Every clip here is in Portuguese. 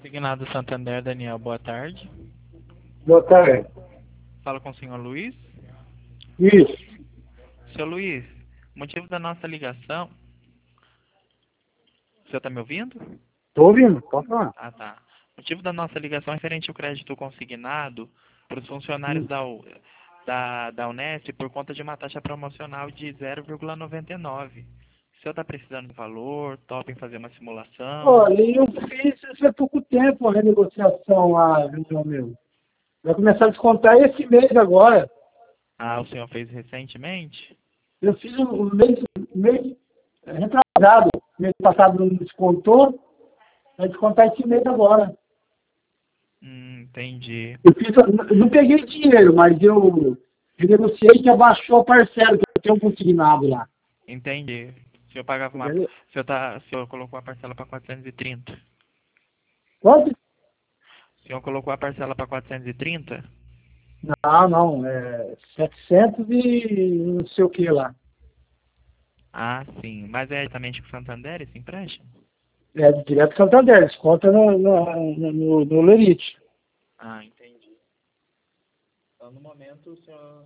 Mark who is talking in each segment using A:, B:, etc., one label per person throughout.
A: Consignado Santander, Daniel, boa tarde.
B: Boa tarde.
A: Falo com o senhor Luiz.
B: Isso.
A: Senhor Luiz, motivo da nossa ligação... O senhor está me ouvindo?
B: Tô ouvindo, pode falar.
A: Ah, tá. Motivo da nossa ligação é referente ao crédito consignado para os funcionários da Unesp por conta de uma taxa promocional de 0,99. O senhor está precisando do valor, topa em fazer uma simulação?
B: Olha, eu fiz isso há pouco tempo, a renegociação lá, viu, meu? Vai começar a descontar esse mês agora.
A: Ah, o senhor fez recentemente?
B: Eu fiz um mês retrasado. Mês passado não descontou, vai descontar esse mês agora.
A: Entendi.
B: Eu não peguei dinheiro, mas eu renegociei que abaixou a parcela que eu tenho consignado lá.
A: Entendi. O senhor pagava uma...
B: Entendeu?
A: O senhor colocou a parcela para 430?
B: Quanto?
A: O senhor colocou a parcela para 430?
B: Não, é 700 e não sei o que lá.
A: Ah, sim. Mas é exatamente com o Santander esse empréstimo?
B: É direto Santander, desconta no Lerite.
A: Ah, entendi. Então, no momento, o senhor...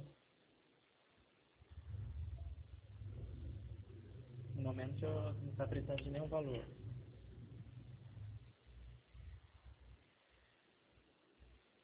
A: No momento, o senhor não está precisando de nenhum valor.